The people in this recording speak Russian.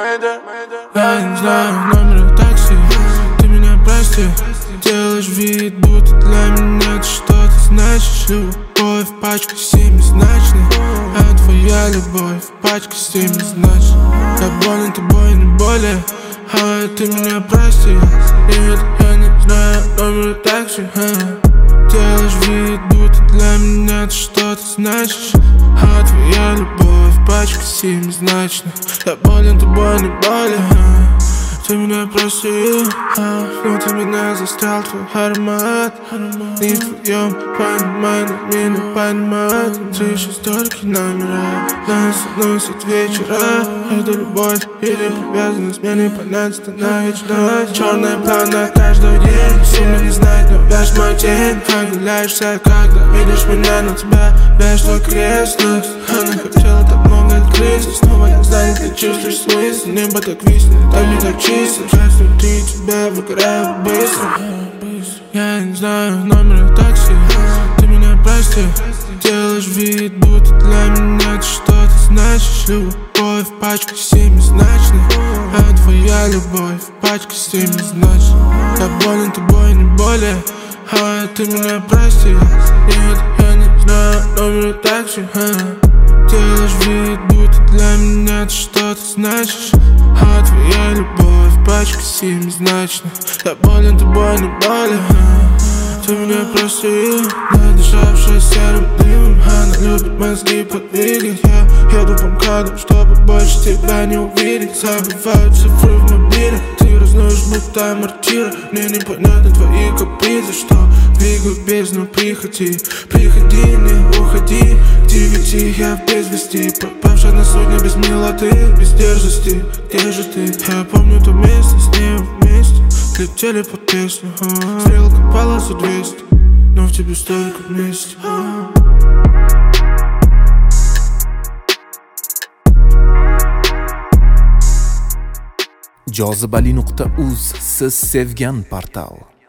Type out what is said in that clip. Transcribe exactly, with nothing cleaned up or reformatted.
Я не знаю номера такси, ты меня прости. Делаешь вид, будто для меня ты что-то значишь. Любовь, пачка семизначная, а твоя любовь, пачка семизначная. Я болен тобой, не более, а ты меня прости. Нет, я не знаю номера такси. Делаешь вид, будто для меня ты что-то значишь, а твоя любовь, пачка семизначная. Я болен тобой, не более, ты меня прости, а внутри меня застрял твой аромат. Не в твоем понимании, меня понимают. Три шестерки номера нас носят вечера. Это любовь или привязанность, мне непонятно на вечность. Черная плана каждый день, сильно не знать, но вяжь мой тень. Оголяешься, когда видишь меня, на тебя вяжь твой крест. Она хотела так много открыться, снова не знаю, ты чувствуешь смысл. Небо так виснет, а не так чисто. Часть внутри тебя выгораю быстро. Я не знаю номера такси, ты меня прости. Делаешь вид, будто для меня ты что-то значишь. Любовь, пачка семизначная, а твоя любовь, пачка семизначная. Я болен тобой, не более, а ты меня прости. Нет, я не знаю номера такси. Делаешь вид, будто для меня ты что-то значишь, а твоя любовь, пачка семизначная. Я болен тобой, не более, ты меня прости. Надышавшая серым дымом, она любит мозги подвигать. Я еду по МКАДам, чтобы больше тебя не увидеть. Забываю цифры в мобиле, ты разносишь будто мортира. Мне непонятны твои капризы, что двигают бездну прихоти. Приходи, не уходи, к девяти я в без вести. Попавшая на судне без милоты, без дерзости. Где же ты? Я помню то место, с ней вместе летели под песню. Стрелка пала за двести, но в тебе столько вместе. jozibali nuqta uz siz sevgan portal.